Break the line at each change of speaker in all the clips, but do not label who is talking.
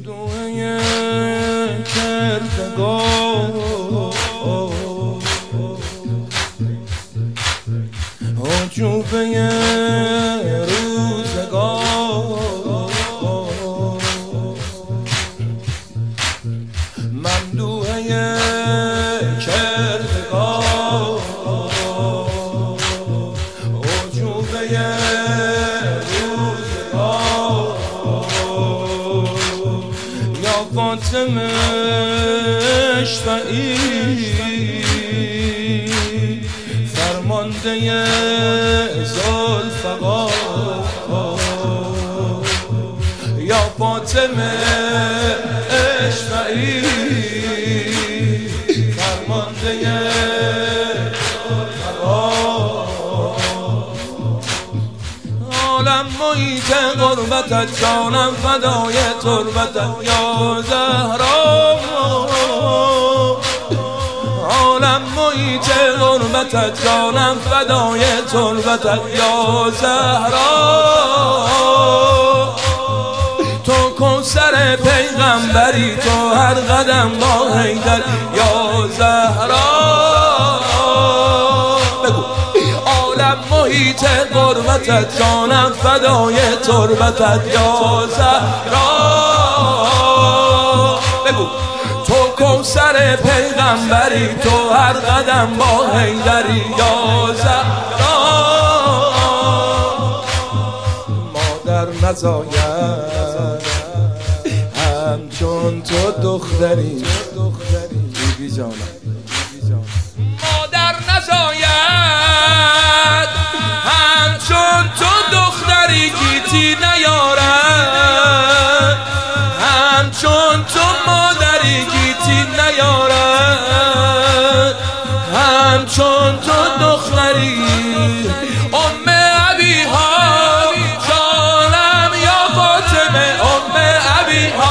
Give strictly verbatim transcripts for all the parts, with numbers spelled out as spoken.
ممدوحه کردگار عجوبه روزگار ممدوحه کردگار عجوبه فاطمه اشفعی فرمانده ذوالفقار یا فاطمه اشفعی فرمانده ذوالفقار عالم محیط غربتت جانم فدای تربتت یا زهرا عالم محیط غربتت جانم فدای تربتت یا زهرا تو کوثر پیغمبری تو هر قدم با حیدر یا زهرا بگو محیط غربتت جانم فدای تربتت یا زهرا بگو تو کوثر پیغمبری تو هر قدم با حیدری یا زهرا مادر نزاید همچون تو دختری بیبی جانم مادر نزاید همچون تو دختری گیتی نیارد همچون تو مادری گیتی نیارد همچون تو دختری ام ابیها جانم یا فاطمه ام ابیها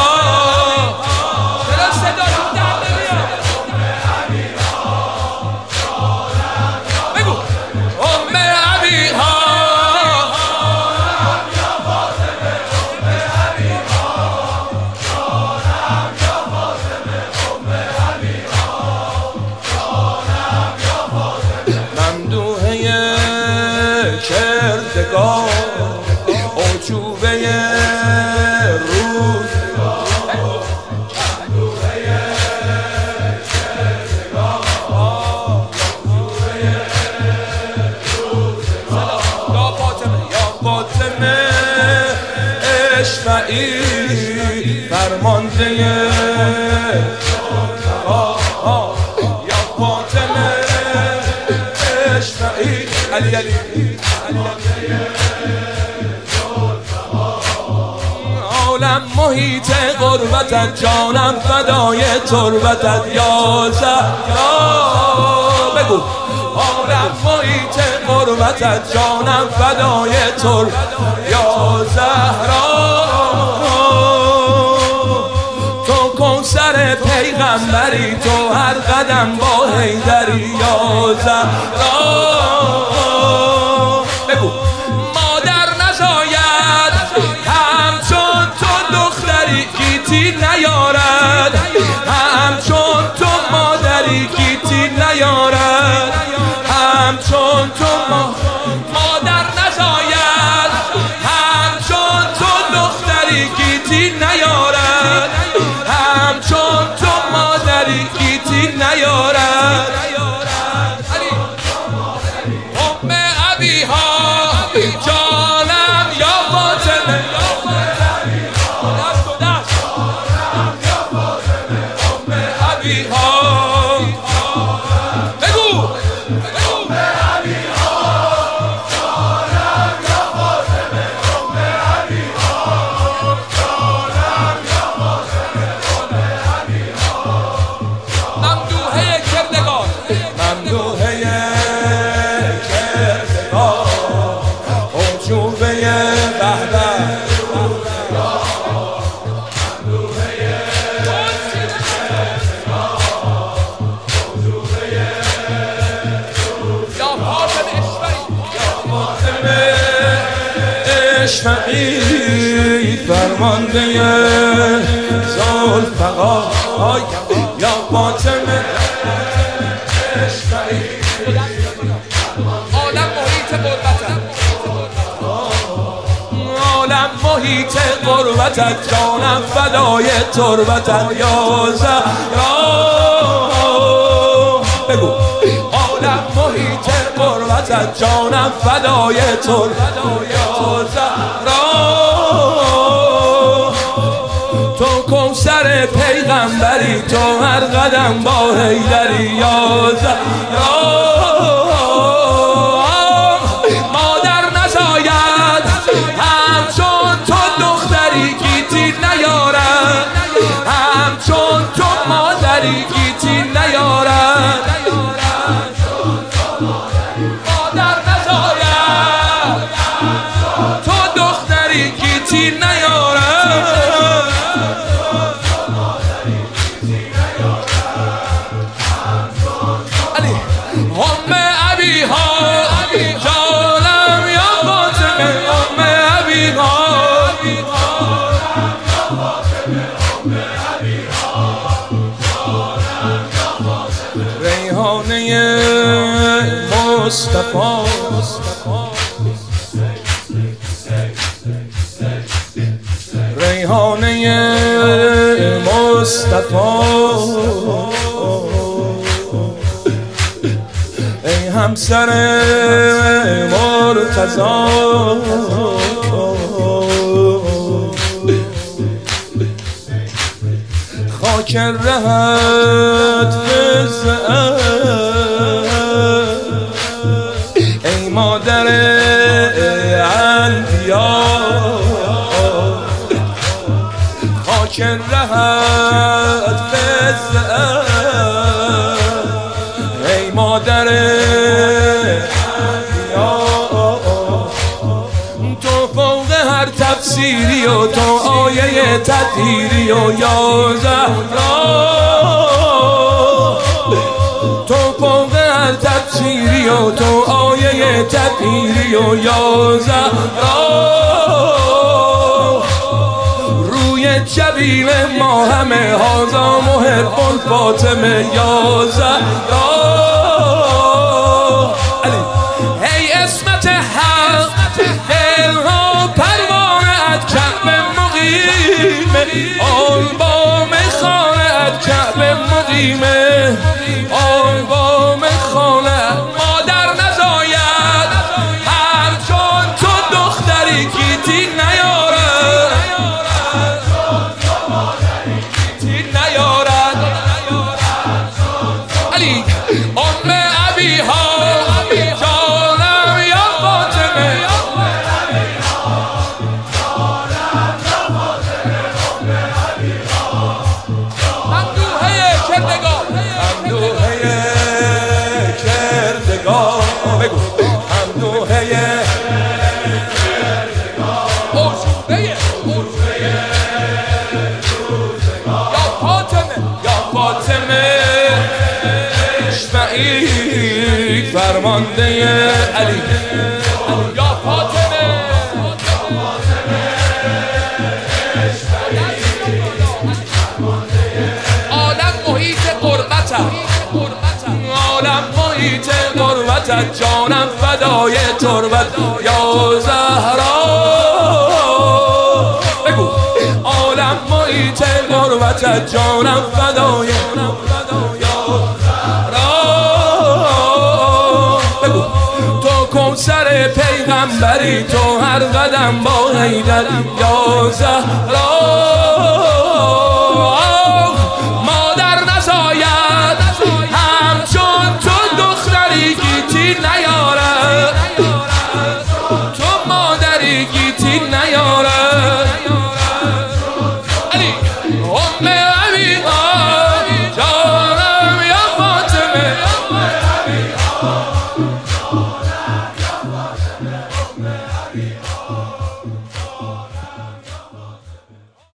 کردگار عجوبه روز یا فاطمه یا فاطمه اشفعی فرمانده یا فاطمه اشفعی علی علی عالم محیط غربتت جانم فدای تربتت یا زهرا بگو عالم محیط غربتت جانم فدای تربتت یا زهرا تو کوثر پیغمبری تو هر قدم با حیدری یا زهرا بگو مادر نزاید همچون تو دختری گیتی نیارد همچون تو مادری گیتی نیارد همچون تو مادر نزاید همچون تو دختری گیتی نیارد همچون تو مادری گیتی نیارد جانم یا فاطمه ام ابیها بگو ام ابیها جانم یا فاطمه ام ابیها جانم یا فاطمه ام ابیها ممدوحه کردگار ممدوحه عجوبه بهبه یا فاطمه اشفعی فرمانده ذوالفقار یا فاطمه
عالم محیط قربتم،
عالم محیط قربتت، جانم فدای تربتت یا زهرا. بگو عالم محیط قربتت، جانم فدای تربتت یا زهرا. تو کوثر پیغمبری، تو هر قدم با حیدری یا زهرا. مادر نزاید همچون تو دختری گیتی نیارد، همچون تو مادری گیتی نیارد. مادر نزاید تو دختری گیتی نیارد. ام ابیها جانم یا فاطمه، ام ابیها ریحانه مصطفی، ریحانه مصطفی. ای همسر مرتضی، خاک رهت فزعه. ای مادر انبیا، خاک رهت فزعه. ای مادر تو فوق هر تفسیری و تو آیه تطهیری و یا زهرا. تو فوق هر تفسیری و تو آیه تطهیری و یا زهرا. روی جبین ما همه هازا محب الفاطمه یا زهرا. ای اسمت حق دلها پروانه ات کعبه مقیمه، آن بام خانه ات کعبه مقیمه، آن بام خانه. مادر نزاید همچون تو دختری گیتی نیارد، گیتی نیارد. علی ام ابیها جانم یا فاطمه، ممدوحه کردگار، ممدوحه کردگار. بگو ممدوحه
عرشوره یا فاطمه،
یا فاطمه اشفعی فرمانده علی
یا فاطمه. عالم محیط قربتم،
عالم محیط قربتت، جانم فدای تربت یا زهرا. بگو عالم محیط قربتت، جانم فدای یا زهرا. بگو تو کوثر پیغمبری، تو هر قدم با حیدری یا زهرا. مادر نزاید همچون تو دختری گیتی نیارد،